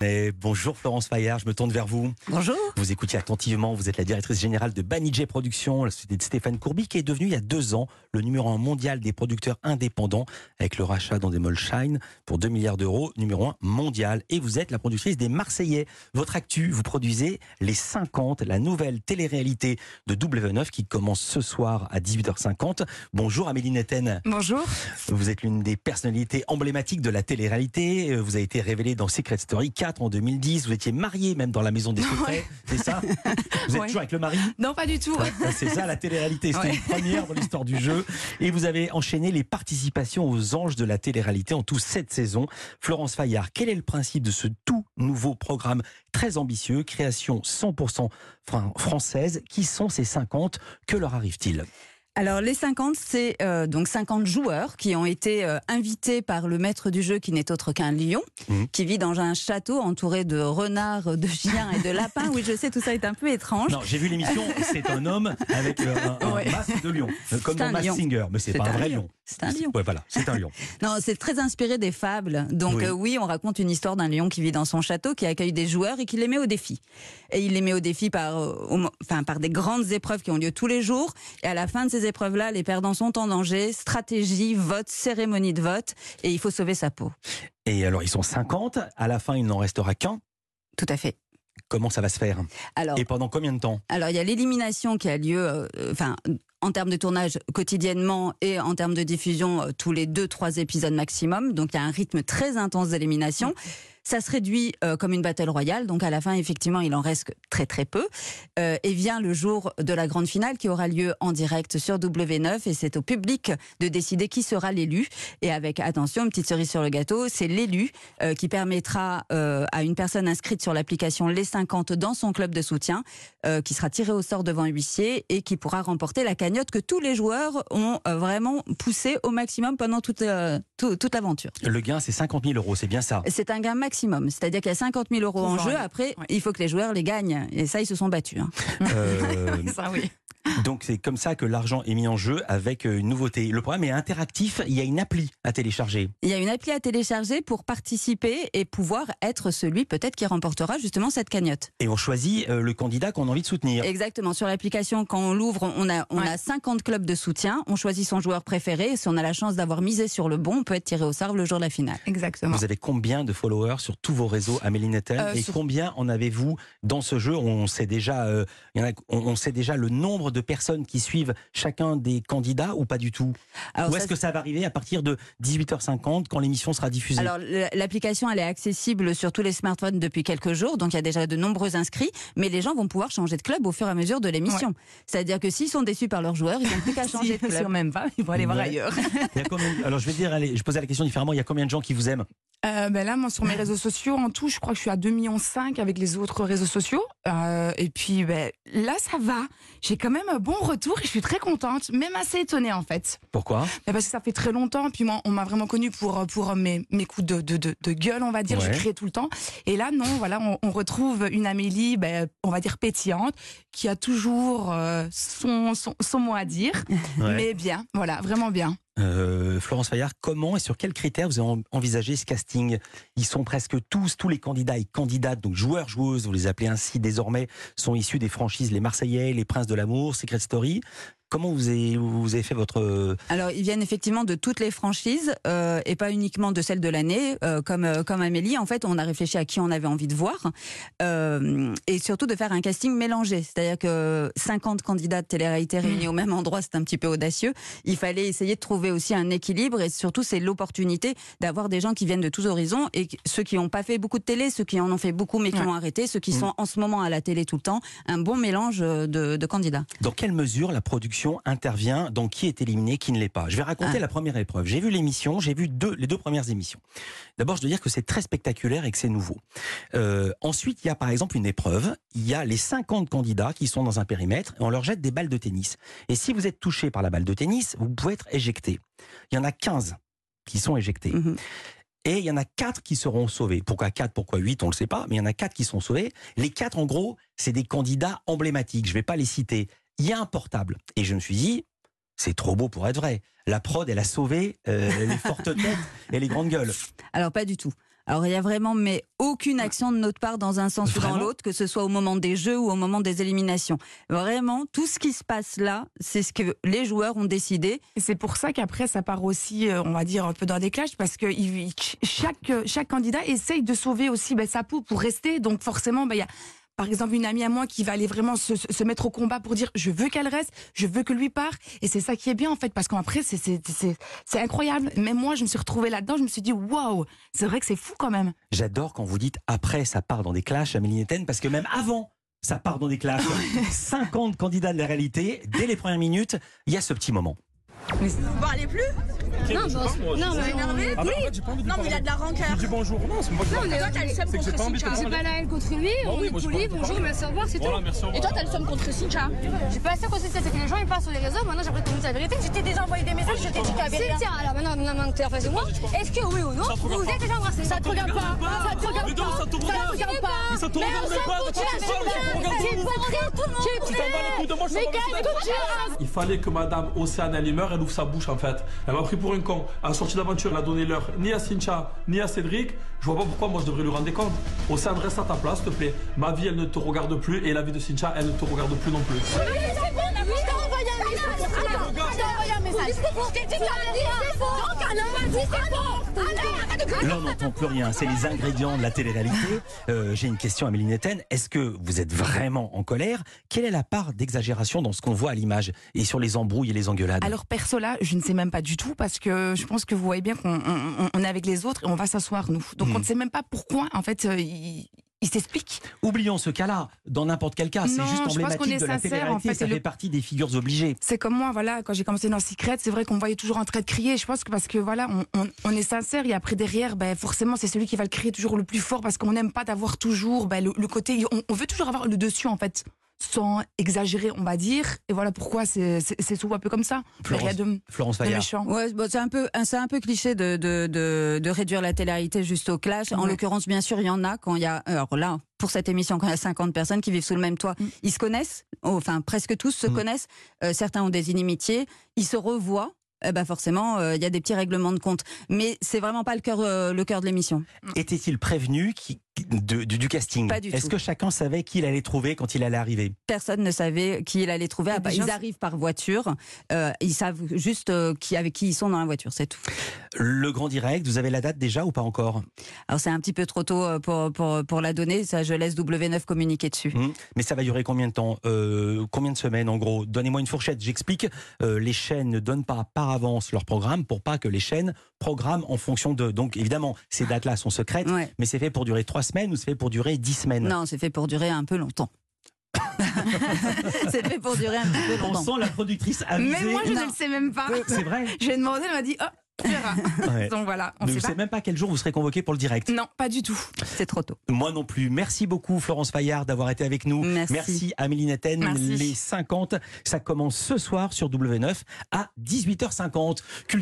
Bonjour Florence Fayard, je me tourne vers vous. Bonjour. Vous écoutiez attentivement, vous êtes la directrice générale de Banijay Productions, la société de Stéphane Courby, qui est devenue il y a 2 ans le numéro 1 mondial des producteurs indépendants, avec le rachat d'Endemol Shine pour 2 milliards d'euros, numéro 1 mondial. Et vous êtes la productrice des Marseillais. Votre actu, vous produisez Les 50, la nouvelle télé-réalité de W9 qui commence ce soir à 18h50. Bonjour Amélie Netten. Bonjour. Vous êtes l'une des personnalités emblématiques de la télé-réalité. Vous avez été révélée dans Secret Story 4 en 2010. Vous étiez mariée même dans La Maison des Secrets. Ouais. C'est ça? Vous êtes toujours avec le mari? Non, pas du tout. C'est ça la télé-réalité. C'était une première dans l'histoire du jeu. Et vous avez enchaîné les participations aux Anges de la télé-réalité en tout 7 saisons. Florence Fayard, quel est le principe de ce tout nouveau programme très ambitieux, création 100% française? Qui sont ces 50? Que leur arrive-t-il? Alors les 50, c'est donc 50 joueurs qui ont été invités par le maître du jeu qui n'est autre qu'un lion, qui vit dans un château entouré de renards, de chiens et de lapins. Oui, je sais, tout ça est un peu étrange. Non, j'ai vu l'émission, c'est un homme avec un masque de lion, comme dans Masked Singer, mais c'est pas un vrai lion. C'est un lion. Ouais, voilà, c'est un lion. Non, c'est très inspiré des fables. Donc oui, on raconte une histoire d'un lion qui vit dans son château, qui accueille des joueurs et qui les met au défi. Et il les met au défi par des grandes épreuves qui ont lieu tous les jours. Et à la fin de ces épreuves-là, les perdants sont en danger. Stratégie, vote, cérémonie de vote. Et il faut sauver sa peau. Et alors, ils sont 50. À la fin, il n'en restera qu'un. Tout à fait. Comment ça va se faire? Et pendant combien de temps? Alors, il y a l'élimination qui a lieu... en termes de tournage quotidiennement et en termes de diffusion tous les 2-3 épisodes maximum. Donc il y a un rythme très intense d'élimination. Ça se réduit comme une battle royale. Donc à la fin, effectivement, il en reste très très peu. Et vient le jour de la grande finale qui aura lieu en direct sur W9. Et c'est au public de décider qui sera l'élu. Et avec, attention, une petite cerise sur le gâteau, c'est l'élu qui permettra à une personne inscrite sur l'application Les 50 dans son club de soutien, qui sera tiré au sort devant un huissier et qui pourra remporter la cagnotte que tous les joueurs ont vraiment poussé au maximum pendant toute l'aventure. Le gain, c'est 50 000 euros, c'est bien ça? C'est un gain maximum, c'est-à-dire qu'il y a 50 000 euros en jeu. Après, il faut que les joueurs les gagnent. Et ça, ils se sont battus. Ça, oui. Donc c'est comme ça que l'argent est mis en jeu avec une nouveauté. Le programme est interactif, il y a une appli à télécharger. Il y a une appli à télécharger pour participer et pouvoir être celui peut-être qui remportera justement cette cagnotte. Et on choisit le candidat qu'on a envie de soutenir. Exactement, sur l'application quand on l'ouvre, on a 50 clubs de soutien, on choisit son joueur préféré et si on a la chance d'avoir misé sur le bon, on peut être tiré au sort le jour de la finale. Exactement. Vous avez combien de followers sur tous vos réseaux, Amélie Netten, et combien en avez-vous dans ce jeu? On sait déjà, on sait déjà le nombre de personnes qui suivent chacun des candidats ou pas du tout? Ou est-ce que ça va arriver à partir de 18h50 quand l'émission sera diffusée? Alors l'application elle est accessible sur tous les smartphones depuis quelques jours, donc il y a déjà de nombreux inscrits, mais les gens vont pouvoir changer de club au fur et à mesure de l'émission. Ouais. C'est-à-dire que s'ils sont déçus par leurs joueurs, ils n'ont plus qu'à changer de club. Même pas, ils vont aller voir ailleurs. Alors je vais dire, allez, je posais la question différemment, il y a combien de gens qui vous aiment? Là, moi, sur mes réseaux sociaux, en tout, je crois que je suis à 2,5 millions avec les autres réseaux sociaux. Et puis, là, ça va. J'ai quand même un bon retour et je suis très contente, même assez étonnée, en fait. Pourquoi? Parce que ça fait très longtemps. Puis moi, on m'a vraiment connue pour mes coups de gueule, on va dire. Je crée tout le temps. Et là, non, voilà, on retrouve une Amélie, on va dire pétillante, qui a toujours son mot à dire. Mais bien, voilà, vraiment bien. Florence Fayard, comment et sur quels critères vous avez envisagé ce casting? Ils sont presque tous les candidats et candidates, donc joueurs, joueuses, vous les appelez ainsi désormais, sont issus des franchises Les Marseillais, Les Princes de l'amour, Secret Story. Comment vous avez fait votre... Alors, ils viennent effectivement de toutes les franchises et pas uniquement de celles de l'année, comme Amélie. En fait, on a réfléchi à qui on avait envie de voir et surtout de faire un casting mélangé. C'est-à-dire que 50 candidats de télé-réalité réunis au même endroit, c'est un petit peu audacieux. Il fallait essayer de trouver aussi un équilibre et surtout, c'est l'opportunité d'avoir des gens qui viennent de tous horizons et ceux qui n'ont pas fait beaucoup de télé, ceux qui en ont fait beaucoup mais qui ont arrêté, ceux qui sont en ce moment à la télé tout le temps. Un bon mélange de candidats. Dans quelle mesure la production intervient dans qui est éliminé, qui ne l'est pas? Je vais raconter la première épreuve. J'ai vu l'émission, j'ai vu les deux premières émissions. D'abord, je dois dire que c'est très spectaculaire et que c'est nouveau. Ensuite, il y a par exemple une épreuve, il y a les 50 candidats qui sont dans un périmètre et on leur jette des balles de tennis. Et si vous êtes touché par la balle de tennis, vous pouvez être éjecté. Il y en a 15 qui sont éjectés. Et il y en a 4 qui seront sauvés. Pourquoi 4, pourquoi 8, on ne le sait pas, mais il y en a 4 qui sont sauvés. Les 4, en gros, c'est des candidats emblématiques. Je ne vais pas les citer. Il y a un portable. Et je me suis dit, c'est trop beau pour être vrai. La prod, elle a sauvé les fortes têtes et les grandes gueules. Alors, pas du tout. Alors il y a vraiment mais aucune action de notre part dans un sens ou dans l'autre, que ce soit au moment des jeux ou au moment des éliminations. Vraiment, tout ce qui se passe là, c'est ce que les joueurs ont décidé. Et c'est pour ça qu'après, ça part aussi, on va dire, un peu dans des clashs, parce que chaque candidat essaye de sauver aussi sa peau pour rester. Donc forcément, il y a... Par exemple, une amie à moi qui va aller vraiment se mettre au combat pour dire je veux qu'elle reste, je veux que lui parte. Et c'est ça qui est bien en fait, parce qu'après c'est incroyable. Même moi, je me suis retrouvée là-dedans, je me suis dit waouh, c'est vrai que c'est fou quand même. J'adore quand vous dites après ça part dans des clashs, Amélie Netten, parce que même avant ça part dans des clashs. 50 candidats de la réalité, dès les premières minutes, il y a ce petit moment. Vous parlez plus? Non, mais énervé. Ah bah, en fait, j'ai pas envie de non, mais il a de la rancœur. Je dis bonjour. Non, c'est moi qui toi, t'as le seum contre Cynthia. C'est pas la haine contre lui, on est poli, bonjour, merci, au revoir, c'est tout. Merci, au revoir. Et toi, t'as le seum contre Cynthia. J'ai pas ça contre Cynthia, c'est que les gens ils parlent sur les réseaux, maintenant j'ai appris qu'on dit la vérité. Je t'ai déjà envoyé des messages, je t'ai dit qu'il y avait rien. Cynthia, alors maintenant t'es en face de moi, est-ce que oui ou non, vous êtes déjà embrassés? Ça te regarde pas. Ça te regarde pas. Ça te regarde pas. Mais ça te regarde pas. Tu t'en bats les couilles de moi, je t'en bats les couilles. Il fallait que madame Océane Elimer, elle ouvre sa bouche en fait. Elle m'a pris pour une con. À la sortie d'aventure, elle a donné l'heure ni à Cynthia, ni à Cédric. Je vois pas pourquoi moi je devrais lui rendre des comptes. Océane, reste à ta place, s'il te plaît. Ma vie, elle ne te regarde plus et la vie de Cynthia, elle ne te regarde plus non plus. Là, on n'entend plus rien. C'est les ingrédients de la télé-réalité. J'ai une question à Amélie Netten. Est-ce que vous êtes vraiment en colère? Quelle est la part d'exagération dans ce qu'on voit à l'image et sur les embrouilles et les engueulades? Alors perso là, je ne sais même pas du tout, parce que je pense que vous voyez bien qu'on est avec les autres et on va s'asseoir nous. Donc on ne sait même pas pourquoi en fait il s'explique. Oublions ce cas-là, dans n'importe quel cas, c'est juste emblématique de la télé-réalité, en fait, ça fait partie des figures obligées. C'est comme moi, voilà, quand j'ai commencé dans Secret, c'est vrai qu'on me voyait toujours en train de crier. Je pense que parce que voilà, on est sincère, et après derrière, forcément c'est celui qui va le crier toujours le plus fort, parce qu'on n'aime pas d'avoir toujours le côté, on veut toujours avoir le dessus en fait, sans exagérer, on va dire. Et voilà pourquoi c'est souvent un peu comme ça. Florence Fayard. Ouais, bon, c'est un peu cliché de réduire la télé-réalité juste au clash. En l'occurrence, bien sûr, il y en a quand il y a... Alors là, pour cette émission, quand il y a 50 personnes qui vivent sous le même toit, ils se connaissent, enfin presque tous se connaissent. Certains ont des inimitiés, ils se revoient. Forcément, il y a des petits règlements de compte. Mais c'est vraiment pas le cœur de l'émission. Était-il prévenu du casting? Pas du tout. Est-ce que chacun savait qui il allait trouver quand il allait arriver? Personne ne savait qui il allait trouver. Ils arrivent par voiture. Ils savent juste avec qui ils sont dans la voiture, c'est tout. Le grand direct, vous avez la date déjà ou pas encore? Alors c'est un petit peu trop tôt pour la donner. Ça, je laisse W9 communiquer dessus. Mais ça va durer combien de temps? Combien de semaines en gros? Donnez-moi une fourchette. J'explique. Les chaînes ne donnent pas par avance leur programme pour pas que les chaînes programment en fonction de... Donc évidemment, ces dates-là sont secrètes, mais c'est fait pour durer 3 semaines ou c'est fait pour durer 10 semaines? Non, c'est fait pour durer un peu longtemps. C'est fait pour durer un petit peu longtemps. On sent la productrice avisée. Mais moi, je ne le sais même pas. C'est vrai. J'ai demandé, elle m'a dit, on verra. Ouais. Donc voilà, on ne sait même pas quel jour vous serez convoqué pour le direct. Non, pas du tout. C'est trop tôt. Moi non plus. Merci beaucoup Florence Fayard d'avoir été avec nous. Merci Amélie Netten. Merci. Les 50, ça commence ce soir sur W9 à 18h50.